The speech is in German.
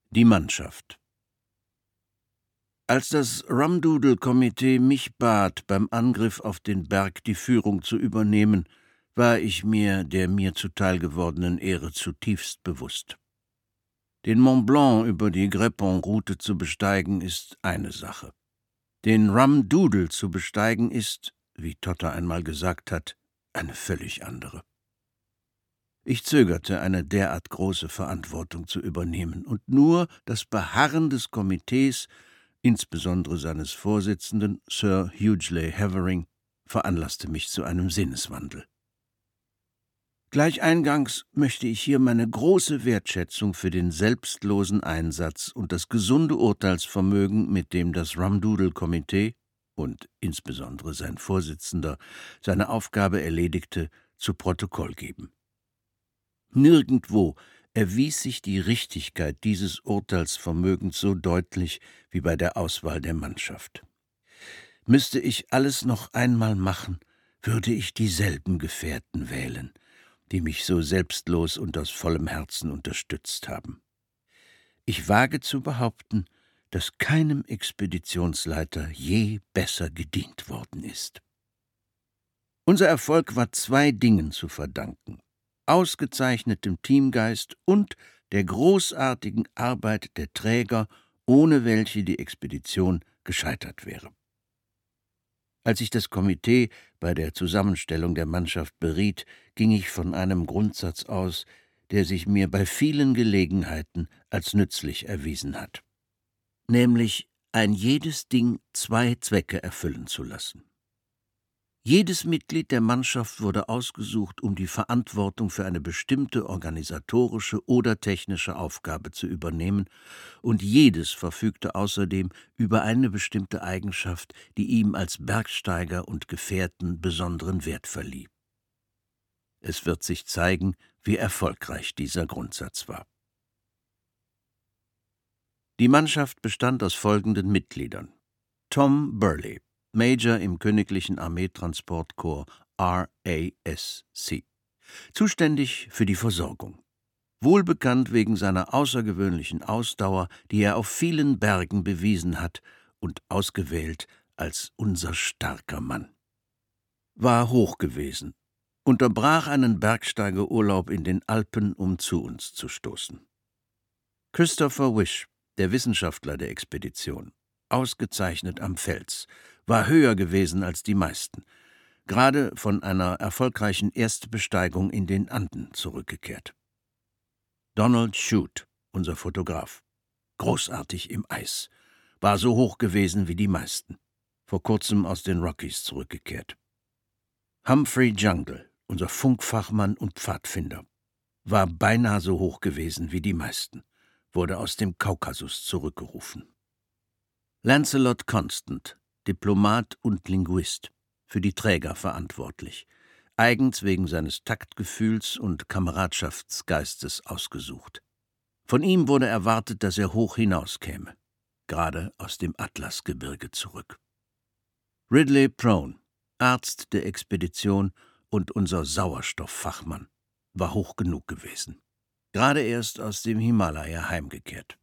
Die Mannschaft. Als das Rumdoodle-Komitee mich bat, beim Angriff auf den Berg die Führung zu übernehmen, war ich mir der mir zuteil gewordenen Ehre zutiefst bewusst. Den Mont Blanc über die Grépon-Route zu besteigen, ist eine Sache. Den Rumdoodle zu besteigen ist, wie Totter einmal gesagt hat, eine völlig andere. Ich zögerte, eine derart große Verantwortung zu übernehmen, und nur das Beharren des Komitees, insbesondere seines Vorsitzenden, Sir Hughley Havering, veranlasste mich zu einem Sinneswandel. Gleich eingangs möchte ich hier meine große Wertschätzung für den selbstlosen Einsatz und das gesunde Urteilsvermögen, mit dem das Rumdoodle-Komitee und insbesondere sein Vorsitzender seine Aufgabe erledigte, zu Protokoll geben. Nirgendwo erwies sich die Richtigkeit dieses Urteilsvermögens so deutlich wie bei der Auswahl der Mannschaft. Müsste ich alles noch einmal machen, würde ich dieselben Gefährten wählen, die mich so selbstlos und aus vollem Herzen unterstützt haben. Ich wage zu behaupten, dass keinem Expeditionsleiter je besser gedient worden ist. Unser Erfolg war zwei Dingen zu verdanken: ausgezeichnetem Teamgeist und der großartigen Arbeit der Träger, ohne welche die Expedition gescheitert wäre. Als ich das Komitee bei der Zusammenstellung der Mannschaft beriet, ging ich von einem Grundsatz aus, der sich mir bei vielen Gelegenheiten als nützlich erwiesen hat, nämlich ein jedes Ding zwei Zwecke erfüllen zu lassen. Jedes Mitglied der Mannschaft wurde ausgesucht, um die Verantwortung für eine bestimmte organisatorische oder technische Aufgabe zu übernehmen, und jedes verfügte außerdem über eine bestimmte Eigenschaft, die ihm als Bergsteiger und Gefährten besonderen Wert verlieh. Es wird sich zeigen, wie erfolgreich dieser Grundsatz war. Die Mannschaft bestand aus folgenden Mitgliedern: Tom Burley, Major im Königlichen Armeetransportkorps RASC, zuständig für die Versorgung. Wohlbekannt wegen seiner außergewöhnlichen Ausdauer, die er auf vielen Bergen bewiesen hat, und ausgewählt als unser starker Mann. War hoch gewesen, unterbrach einen Bergsteigerurlaub in den Alpen, um zu uns zu stoßen. Christopher Wish, der Wissenschaftler der Expedition, ausgezeichnet am Fels, war höher gewesen als die meisten, gerade von einer erfolgreichen Erstbesteigung in den Anden zurückgekehrt. Donald Shute, unser Fotograf, großartig im Eis, war so hoch gewesen wie die meisten, vor kurzem aus den Rockies zurückgekehrt. Humphrey Jungle, unser Funkfachmann und Pfadfinder, war beinahe so hoch gewesen wie die meisten, wurde aus dem Kaukasus zurückgerufen. Lancelot Constant, Diplomat und Linguist, für die Träger verantwortlich, eigens wegen seines Taktgefühls und Kameradschaftsgeistes ausgesucht. Von ihm wurde erwartet, dass er hoch hinauskäme, gerade aus dem Atlasgebirge zurück. Ridley Prone, Arzt der Expedition und unser Sauerstofffachmann, war hoch genug gewesen, gerade erst aus dem Himalaya heimgekehrt.